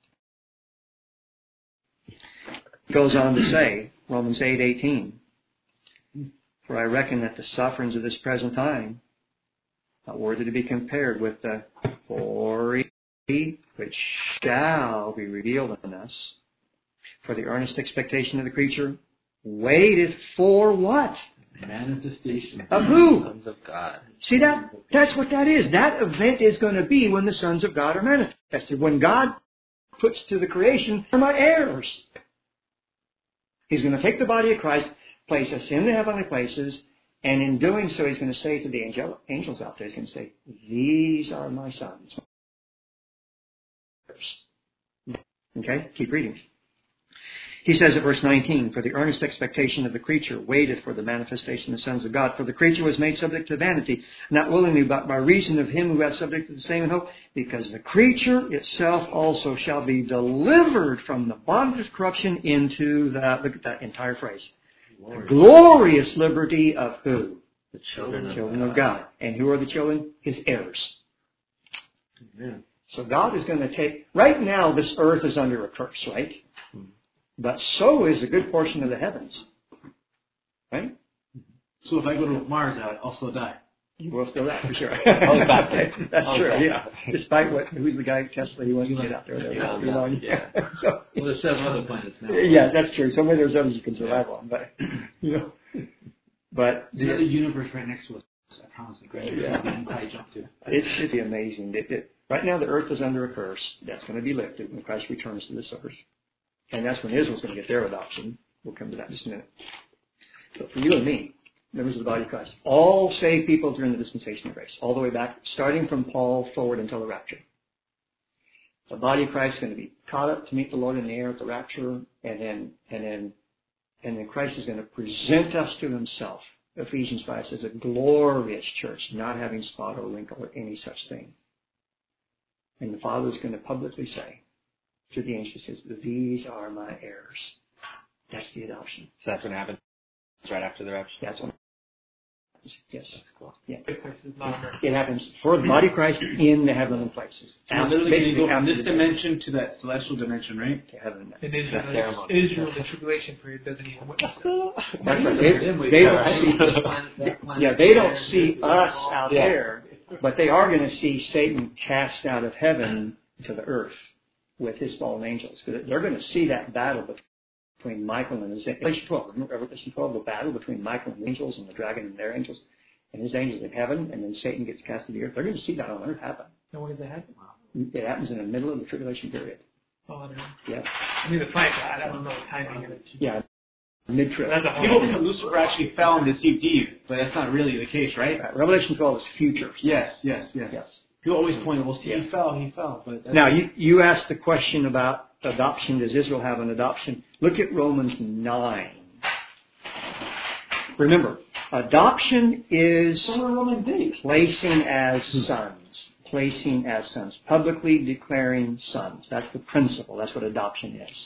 It goes on to say, Romans eight eighteen, for I reckon that the sufferings of this present time not worthy to be compared with the glory which shall be revealed in us. For the earnest expectation of the creature waiteth for what? Manifestation. Of who? Sons of God. See that? That's what that is. That event is going to be when the sons of God are manifested. When God puts to the creation, they're my heirs. He's going to take the body of Christ, place us in the heavenly places, and in doing so, He's going to say to the angel, angels out there, He's going to say, these are my sons. Okay? Keep reading. He says at verse nineteen, for the earnest expectation of the creature waited for the manifestation of the sons of God. For the creature was made subject to vanity, not willingly, but by reason of him who hath subjected the same in hope, because the creature itself also shall be delivered from the bondage of corruption into the, look at that entire phrase, the glorious liberty of who? The children, The children of God. And who are the children? His heirs. Amen. So God is going to take, right now this earth is under a curse, right? But so is a good portion of the heavens. Right? So if I go to Mars, I'll still die. You will still die, for sure. Oh, back. That's Oh, true, back. yeah. Despite what, who's the guy, Tesla, he wants to get out there. there Yeah, you know, yeah. so, Well, there's seven other planets now. yeah, that's true. Some of there's others you can survive on, but, you know. But There's another universe right next to us. I promise. Like, right Yeah. we can probably jump to. It should be amazing. It, it, right now the earth is under a curse. That's going to be lifted when Christ returns to this earth. And that's when Israel's going to get their adoption. We'll come to that in just a minute. But for you and me, members of the body of Christ, all saved people during the dispensation of grace, all the way back, starting from Paul forward until the rapture. The body of Christ is going to be caught up to meet the Lord in the air at the rapture, and then, and then, and then Christ is going to present us to himself. Ephesians five says, a glorious church, not having spot or wrinkle or any such thing. And the Father is going to publicly say to the angels, says, these are my heirs. That's the adoption. So that's what happens right after the rapture. That's what Yes. That's cool. Yeah. This is not Earth. It happens for the body of Christ in the heavenly places. So we're literally going to Basically go from after this the- dimension to that celestial dimension, right? to heaven. And Israel, That's ceremony. Israel, the tribulation period, doesn't even witness that. That's right. They, they don't see, yeah, they don't see us out Yeah. there, but they are going to see Satan cast out of heaven to the earth with his fallen angels. They're going to see that battle between Michael and his Revelation twelve. Remember Revelation twelve, the battle between Michael and the angels and the dragon and their angels and his angels in heaven, and then Satan gets cast to the earth. They're going to see that on earth happen. And when does that happen? It happens in the middle of the tribulation period. Oh, I don't know. Yeah. I mean, the fight, I don't know the timing of it. Yeah. Mid-trib. That's a whole People think Lucifer actually fell and deceived Eve, but that's not really the case, right? Right. Revelation twelve is future. Yes, yes, yes. Yes. People always point, well, see, he fell, he fell. But that's Now, you, you asked the question about adoption. Does Israel have an adoption? Look at Romans nine. Remember, adoption is placing as sons. Placing as sons. Publicly declaring sons. That's the principle. That's what adoption is.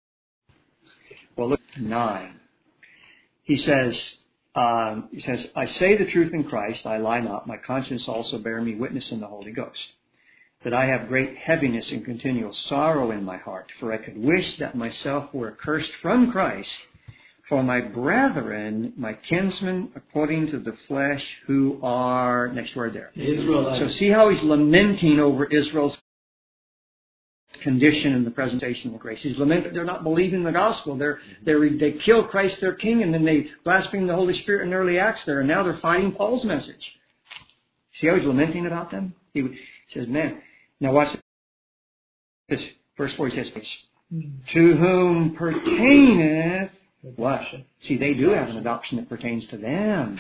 Well, look at nine. He says, um, he says, I say the truth in Christ, I lie not. My conscience also bear me witness in the Holy Ghost, that I have great heaviness and continual sorrow in my heart, for I could wish that myself were accursed from Christ for my brethren, my kinsmen, according to the flesh, who are, next word there. Israelites. So see how he's lamenting over Israel's condition in the presentation of grace. He's lamenting they're not believing the gospel. They're, they're, they kill Christ their king, and then they blaspheme the Holy Spirit in early Acts there, and now they're fighting Paul's message. See how he's lamenting about them? He, he says, man, now watch this. Verse four, he says, to whom pertaineth what? See, they do have an adoption that pertains to them.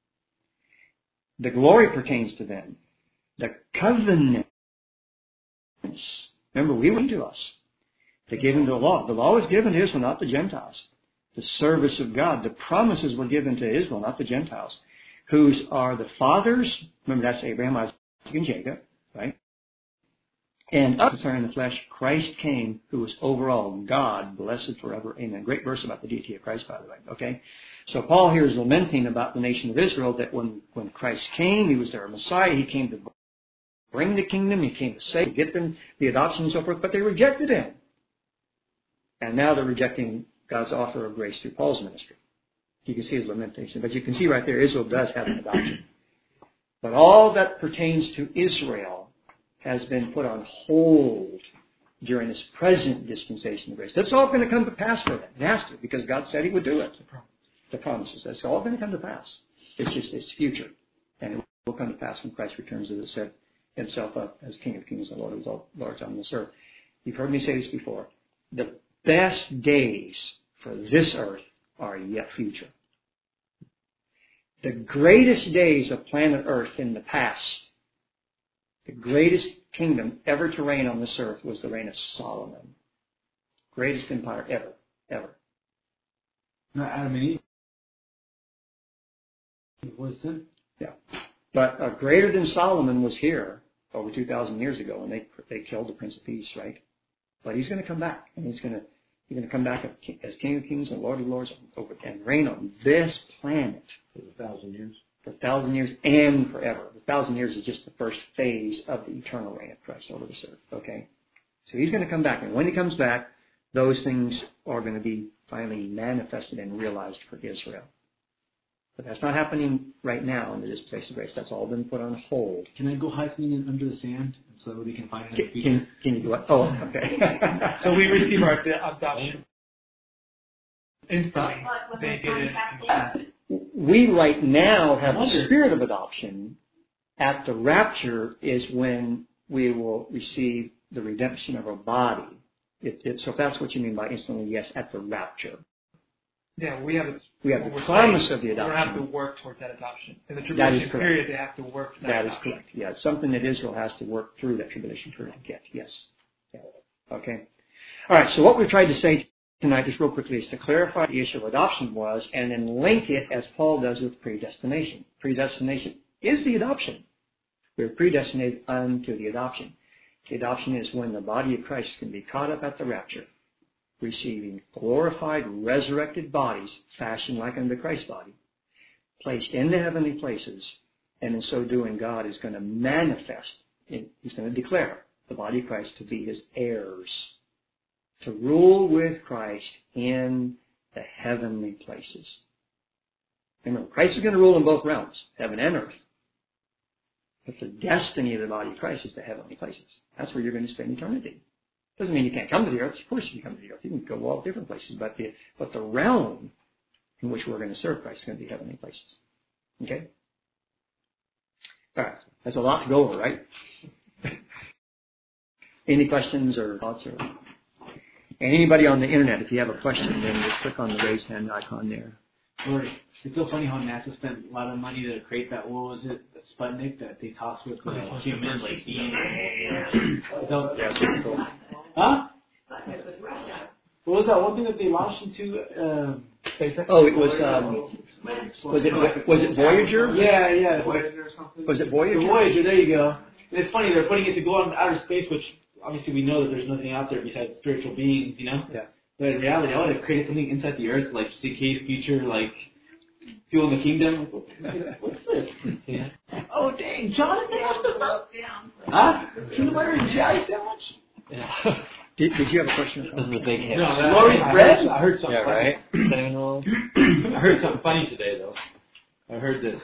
The glory pertains to them. The covenants. Remember, we went to us. They gave him the law. The law was given to Israel, not the Gentiles. The service of God. The promises were given to Israel, not the Gentiles. Whose are the fathers. Remember, that's Abraham, Isaac, and Jacob, right? And us are in the flesh. Christ came, who was overall God, blessed forever. Amen. Great verse about the deity of Christ, by the way. Okay? So Paul here is lamenting about the nation of Israel, that when, when Christ came, he was their Messiah. He came to bring the kingdom. He came to save, get them the adoption and so forth, but they rejected him. And now they're rejecting God's offer of grace through Paul's ministry. You can see his lamentation. But you can see right there, Israel does have an adoption. But all that pertains to Israel has been put on hold during this present dispensation of grace. That's all going to come to pass for them. It has to, because God said he would do it. The promises. That's all going to come to pass. It's just it's future. And it will come to pass when Christ returns, as it said himself up as King of Kings and Lord of all Lords on this earth. You've heard me say this before. The best days for this earth are yet future. The greatest days of planet Earth in the past, the greatest kingdom ever to reign on this earth was the reign of Solomon. Greatest empire ever. ever. Not Adam and Eve. Was sin? Yeah. But uh, greater than Solomon was here over two thousand years ago when they they killed the Prince of Peace, right? But he's going to come back, and he's going to he's going to come back as King of Kings and Lord of Lords over and reign on this planet For a thousand years. for a thousand years and forever. The thousand years is just the first phase of the eternal reign of Christ over this earth. Okay, so he's going to come back, and when he comes back, those things are going to be finally manifested and realized for Israel. But that's not happening right now in the dispensation of grace. That's all been put on hold. Can I go hide something in under the sand so that we can find it in the Can, future? can, can you do it? Oh, okay. So we receive our adoption instantly. But when They they get it. come back in, We right now have I wonder- the spirit of adoption. At the rapture is when we will receive the redemption of our body. It, it, so if that's what you mean by instantly, yes, at the rapture. Yeah, we have it. We have what the we're promise saying, of the We don't have to adoption. work towards that adoption. In the That is tribulation correct. period, they have to work for that, That is adoption. correct. Yeah, it's something that Israel has to work through that tribulation period to get. Yes. Yeah. Okay. All right. So what we've tried to say tonight, just real quickly, is to clarify the issue of adoption was, and then link it as Paul does with predestination. Predestination is the adoption. We're predestinated unto the adoption. The adoption is when the body of Christ can be caught up at the rapture, receiving glorified, resurrected bodies, fashioned like unto Christ's body, placed in the heavenly places, and in so doing, God is going to manifest, in, He's going to declare the body of Christ to be His heirs, to rule with Christ in the heavenly places. Remember, Christ is going to rule in both realms, heaven and earth. But the destiny of the body of Christ is the heavenly places. That's where you're going to spend eternity. Doesn't mean you can't come to the earth. Of course you can come to the earth. You can go to all different places. But the, but the realm in which we're going to serve Christ is going to be heavenly places. Okay? All right. That's a lot to go over, right? Any questions or thoughts? Or, and anybody on the internet, if you have a question, then just click on the raise hand icon there. Or it's so funny how NASA spent a lot of money to create that, what was it, that Sputnik that they tossed with uh, humans, like D N A. So, Yeah, super cool. huh? but it was Russia. What was that one thing that they launched into? Um, SpaceX? Oh, it was, um, was it, was it Voyager? Yeah, yeah. Voyager or something? Was it The Voyager? Voyager, there you go. And it's funny, they're putting it to go out into outer space, which obviously we know that there's nothing out there besides spiritual beings, you know? Yeah. But in reality, I would have created something inside the earth, like just in case future, like, people in the kingdom. What's this? Yeah. Oh, dang, Jonathan, what's this up? Down. Huh? Peanut butter and jelly sandwich? Yeah. Did, did you have a question? This is a big hit. No, that, Lori's I, bread? heard, I heard something Yeah, funny. right? Cinnamon rolls. I heard something funny today, though. I heard this.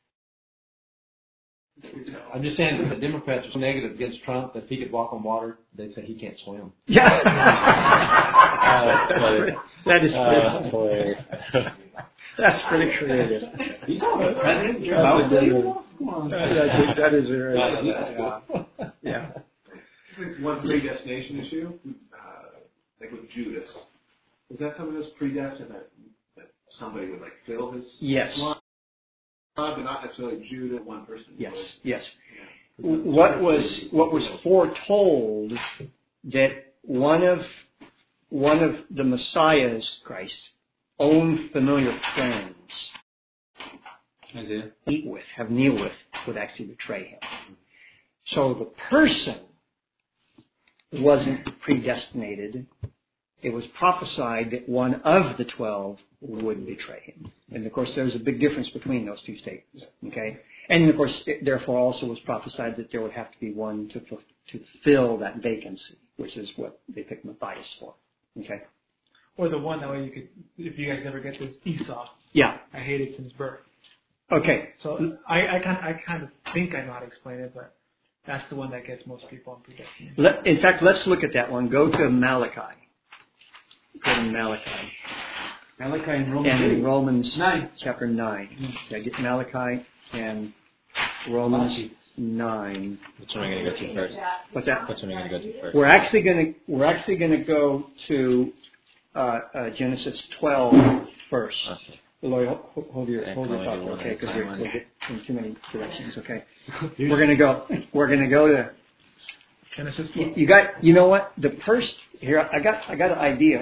I'm just saying that the Democrats are so negative against Trump that if he could walk on water, they'd say he can't swim. Yeah. that's funny. That is Uh, pretty, hilarious. that's pretty creative. You talking about president? You're That about was to good. That is, that is very, Yeah. yeah. One predestination issue, uh, like with Judas. Was that something that was predestined that, that somebody would like fill his Yes. slot, but not necessarily Judas, one person? Yes, would? yes. Yeah. What was, what was foretold that one of, one of the Messiah's, Christ's, own familiar friends Isaiah. eat with, have meal with, would actually betray him. So the person wasn't predestinated. It was prophesied that one of the twelve would betray him. And of course, there's a big difference between those two statements. Okay? And of course, it therefore also was prophesied that there would have to be one to, to fill that vacancy, which is what they picked Matthias for. Okay? Or the one that way you could, if you guys never get this, Esau. Yeah. I hate it since birth. Okay. So I, I kind I kind of think I know how to explain it, but that's the one that gets most people on predestination. Let, in fact, let's look at that one. Go to Malachi. Go to Malachi. Malachi and Romans. And in Romans Nine. chapter nine. Yeah, get Malachi and Romans nine. Which one are we going to go to first? What's that? Which one are we going to go to first? We're actually going to we're actually going to go to uh, uh, Genesis twelve first. Okay. Lloyd, hold, hold your hold your Excellent. thoughts, One okay? at a Because time, we're, one. we're getting in too many directions, okay? We're going to go. We're going to go to. Genesis You, twelve. you got. You know what? The first here. I got. I got an idea.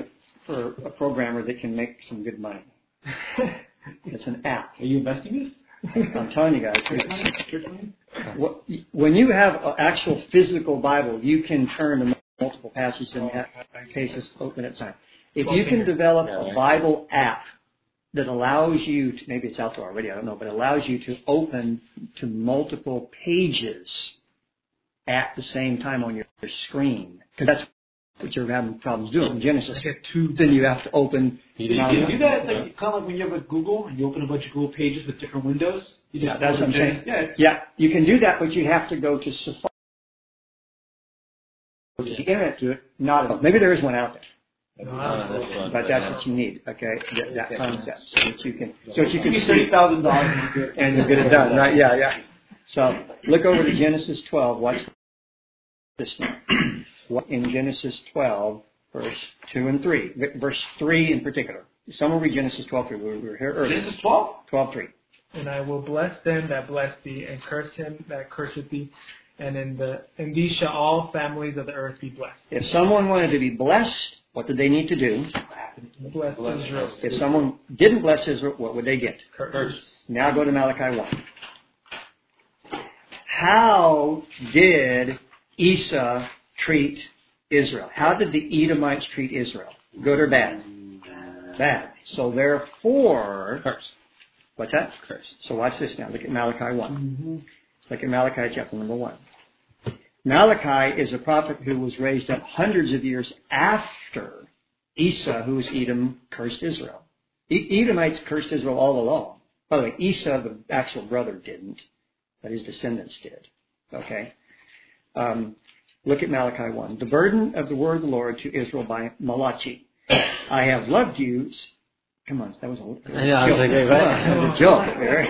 for a programmer that can make some good money. It's an app. Are you investing in this? I'm telling you guys. It's, when you have an actual physical Bible, you can turn to multiple passages and cases open at time. If you can develop a Bible app that allows you to, maybe it's out there already, I don't know, but allows you to open to multiple pages at the same time on your screen, because that's what you're having problems doing in Genesis. Then you have to open. You do, you do that. It's like, kind of like when you have a Google and you open a bunch of Google pages with different windows. You just yeah, that's what I'm saying. Yeah, yeah, you can do that, but you have to go to Safari, which is the internet to it. Not maybe there is one out there, Oh, but that's what you need. Okay, that, that concept, so that you can, so that you can Give me see thirty thousand dollars and you get it done. Right? Yeah, yeah. So look over to Genesis twelve. Watch this now. In Genesis twelve, verse two and three, verse three in particular. Some will read Genesis twelve three. We were here earlier. Genesis twelve? twelve three. And I will bless them that bless thee, and curse him that curseth thee, and in the in these shall all families of the earth be blessed. If someone wanted to be blessed, what did they need to do? Bless Israel. If someone didn't bless Israel, what would they get? Curse. Now go to Malachi one. How did Esau treat Israel? How did the Edomites treat Israel? Good or bad? Bad. So therefore, Curse. What's that? Curse. So watch this now. Look at Malachi one. Mm-hmm. Look at Malachi chapter number one. Malachi is a prophet who was raised up hundreds of years after Esau, who was Edom, cursed Israel. E- Edomites cursed Israel all along. By the way, Esau, the actual brother, didn't, but his descendants did. Okay? Um, look at Malachi one. The burden of the word of the Lord to Israel by Malachi. I have loved you. Come on, that was a, that was a yeah, joke. I was like, right. That was a joke. Right?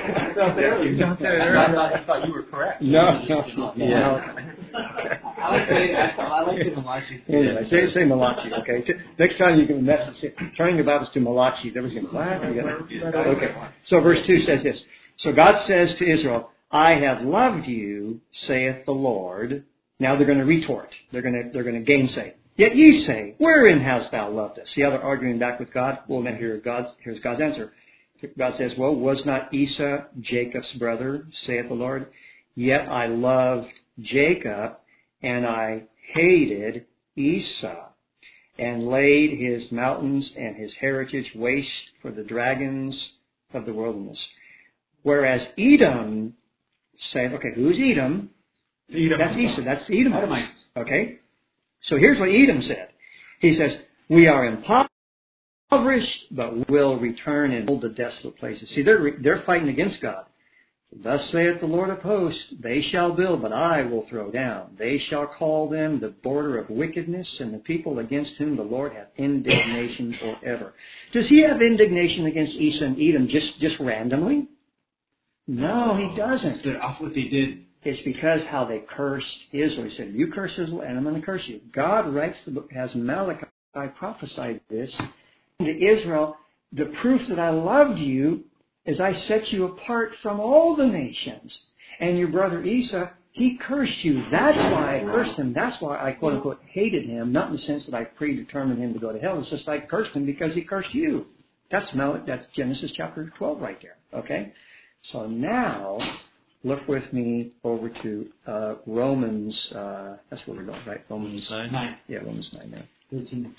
I thought, I thought you were correct. No, no, no. Yeah. no. I like saying, I like saying Malachi. Anyway, say, say Malachi, okay? Next time you can message it, turn your Bibles to Malachi. There was a what? Okay. So verse two says this. So God says to Israel, I have loved you, saith the Lord. Now they're going to retort. They're going to, they're going to gainsay. Yet ye say, wherein hast thou loved us? See how they're arguing back with God? Well, then here God's, here's God's answer. God says, well, was not Esau Jacob's brother, saith the Lord? Yet I loved Jacob, and I hated Esau, and laid his mountains and his heritage waste for the dragons of the wilderness. Whereas Edom saith, okay, who's Edom? Edom. That's Esau. That's the Edomites. Okay? So here's what Edom said. He says, we are impoverished, but will return and build the desolate places. See, they're, they're fighting against God. Thus saith the Lord of hosts, they shall build, but I will throw down. They shall call them the border of wickedness, and the people against whom the Lord hath indignation forever. Does he have indignation against Esau and Edom just, just randomly? No, he doesn't. That's what they did. It's because how they cursed Israel. He said, you curse Israel, and I'm going to curse you. God writes the book, has Malachi prophesied this to Israel. The proof that I loved you is I set you apart from all the nations. And your brother Esau, he cursed you. That's why I cursed him. That's why I, quote unquote, hated him. Not in the sense that I predetermined him to go to hell. It's just I cursed him because he cursed you. That's, Mal- that's Genesis chapter twelve right there. Okay? So now, look with me over to uh, Romans, uh, that's where we're going, right? Romans nine. nine. Yeah, Romans nine now. thirteen.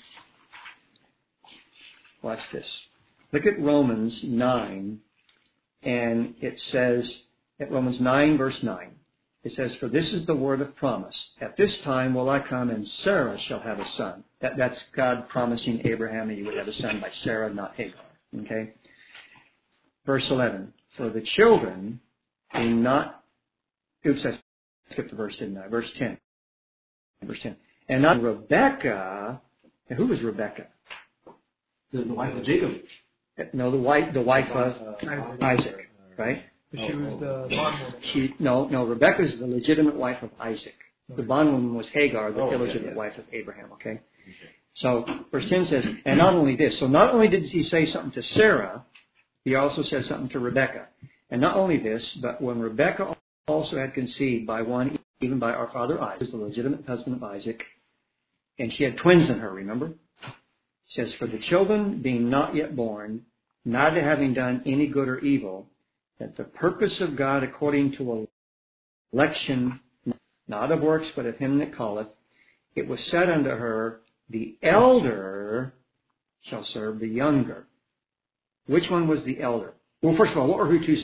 Watch this. Look at Romans nine, and it says, at Romans nine, verse nine, it says, for this is the word of promise. At this time will I come, and Sarah shall have a son. That, that's God promising Abraham that he would have a son by Sarah, not Hagar. Okay? Verse eleven, for the children do not, oops, I skipped the verse, didn't I? Verse ten. Verse ten. And not Rebekah, and who was Rebekah? The, the wife of Jacob. No, the wife, the wife of Isaac. Isaac, right? But she was the bondwoman. She, no, no, Rebekah is the legitimate wife of Isaac. The bondwoman was Hagar, the Oh, yeah, illegitimate yeah. wife of Abraham, okay? So, verse ten says, and not only this, so not only did he say something to Sarah, he also said something to Rebekah. And not only this, but when Rebekah also had conceived by one, even by our father Isaac, the legitimate husband of Isaac, and she had twins in her, remember? It says, for the children being not yet born, neither having done any good or evil, that the purpose of God according to election, not of works, but of him that calleth, it was said unto her, the elder shall serve the younger. Which one was the elder? Well, first of all, what were her two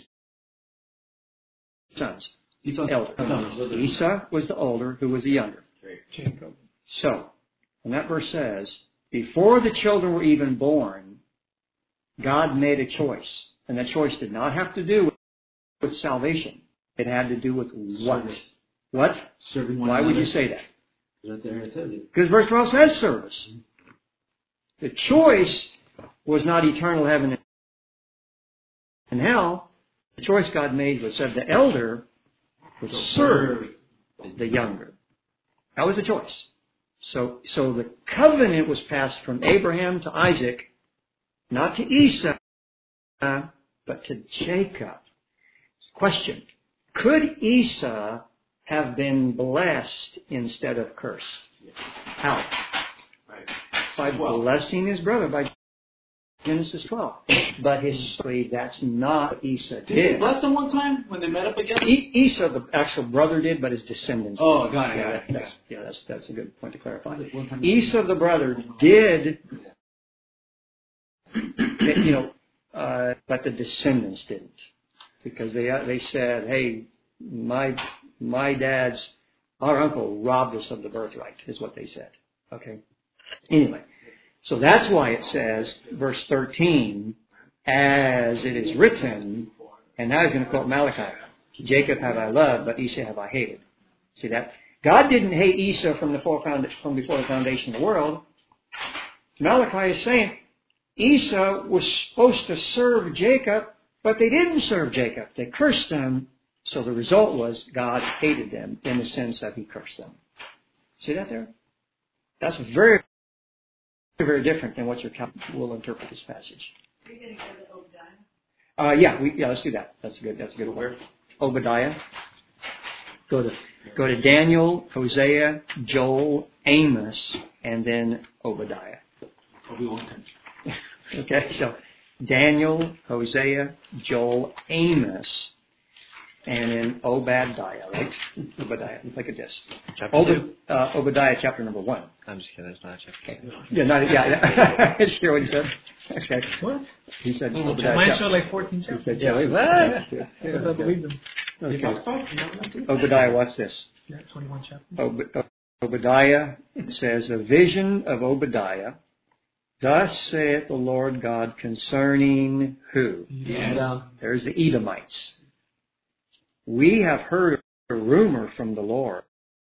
sons? Esau. Elder. Esau. Esau was the older, who was the younger. Jacob. So, and that verse says, before the children were even born, God made a choice. And that choice did not have to do with, with salvation. It had to do with what? Service. What? Serving one Why another. would you say that? Right there it says it. Because verse twelve says service. The choice was not eternal heaven and hell. The choice God made was said the elder would serve the younger. That was the choice. So, so the covenant was passed from Abraham to Isaac, not to Esau, but to Jacob. Question: could Esau have been blessed instead of cursed? How? By blessing his brother, by Genesis twelve. But historically, that's not what Esau did. Did he bless him one time when they met up again? E- Esau, the actual brother, did, but his descendants. Oh, got it. Yeah, got it. that's, yeah, that's that's a good point to clarify. One time- Esau, the brother, did, you know, uh, but the descendants didn't, because they they said, "Hey, my my dad's our uncle robbed us of the birthright," is what they said. Okay. Anyway, so that's why it says, verse thirteen, as it is written, and now he's going to quote Malachi, Jacob have I loved, but Esau have I hated. See that? God didn't hate Esau from, the from before the foundation of the world. Malachi is saying Esau was supposed to serve Jacob, but they didn't serve Jacob. They cursed them, so the result was God hated them in the sense that he cursed them. See that there? That's very, very different than what your captain will interpret this passage. Are you going to go to Obadiah? Uh, yeah, we, yeah, let's do that. That's a good. That's a good word. Obadiah. Go to go to Daniel, Hosea, Joel, Amos, and then Obadiah. Okay, so Daniel, Hosea, Joel, Amos, and then Obadiah, right? Obadiah. Look at this. Chapter Ob- two? uh, Obadiah, chapter number one. I'm just kidding. That's not a chapter. Okay. Yeah, not, yeah. I hear what he said. Okay. What? He said Oh, Obadiah. mine chap- showed like fourteen He chapters. said, Yeah, yeah, what? yeah, Because I believe them. Okay. Obadiah, what's this? Yeah, twenty-one chapters. Ob- Obadiah, it says, a vision of Obadiah. Thus saith the Lord God concerning who? Yeah. There's the Edomites. We have heard a rumor from the Lord.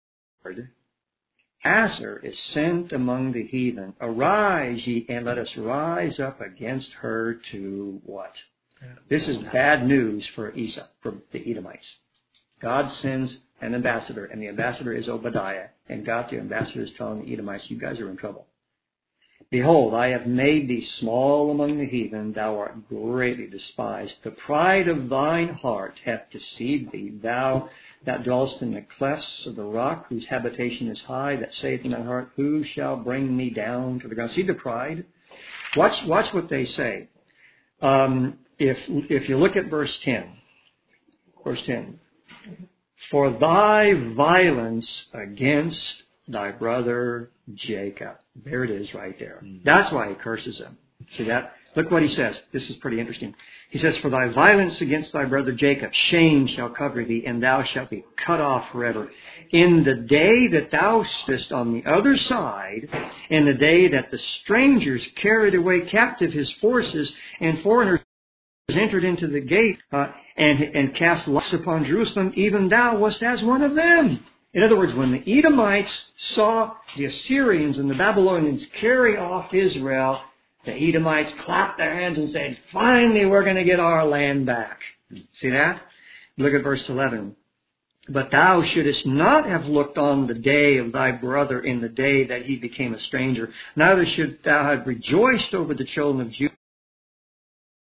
Asher is sent among the heathen. Arise ye and let us rise up against her to what? This is bad news for Esau, for the Edomites. God sends an ambassador, and the ambassador is Obadiah. And God, the ambassador, is telling the Edomites, you guys are in trouble. Behold, I have made thee small among the heathen. Thou art greatly despised. The pride of thine heart hath deceived thee. Thou that dwellest in the clefts of the rock, whose habitation is high, that saith in thine heart, who shall bring me down to the ground? See the pride? Watch, watch what they say. Um, if if you look at verse ten, verse ten, for thy violence against thy brother Jacob. There it is right there. That's why he curses him. See that? Look what he says. This is pretty interesting. He says, for thy violence against thy brother Jacob, shame shall cover thee, and thou shalt be cut off forever. In the day that thou stoodest on the other side, in the day that the strangers carried away captive his forces, and foreigners entered into the gate, uh, and, and cast lots upon Jerusalem, even thou wast as one of them. In other words, when the Edomites saw the Assyrians and the Babylonians carry off Israel, the Edomites clapped their hands and said, finally we're going to get our land back. See that? Look at verse eleven. But thou shouldest not have looked on the day of thy brother in the day that he became a stranger. Neither should thou have rejoiced over the children of Judah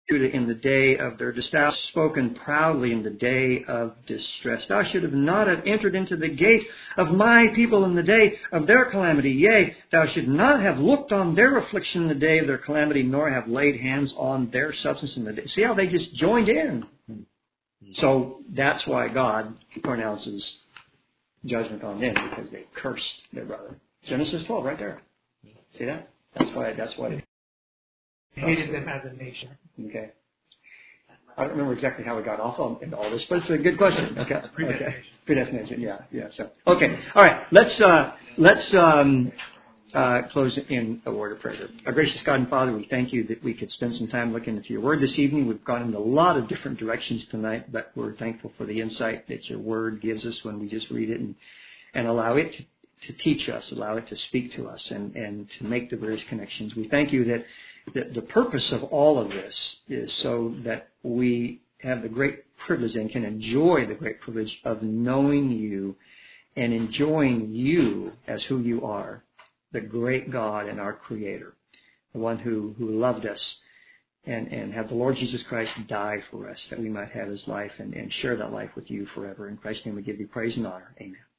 Judah in the day of their distress. Thou hast spoken proudly in the day of distress. Thou should have not have entered into the gate of my people in the day of their calamity. Yea, thou should not have looked on their affliction in the day of their calamity, nor have laid hands on their substance in the day. See how they just joined in? So that's why God pronounces judgment on them, because they cursed their brother. Genesis twelve, right there. See that? That's why. That's why they hated them as a nation. Okay. I don't remember exactly how we got off on into all this, but it's a good question. Okay. Okay. Predestination. Yeah. Yeah. So. Okay. All right. Let's uh, let's um, uh, close in a word of prayer. Our gracious God and Father, we thank you that we could spend some time looking into your word this evening. We've gone in a lot of different directions tonight, but we're thankful for the insight that your word gives us when we just read it and and allow it to, to teach us, allow it to speak to us, and and to make the various connections. We thank you that. The, the purpose of all of this is so that we have the great privilege and can enjoy the great privilege of knowing you and enjoying you as who you are, the great God and our Creator, the one who, who loved us, and, and have the Lord Jesus Christ die for us that we might have his life and, and share that life with you forever. In Christ's name we give you praise and honor. Amen.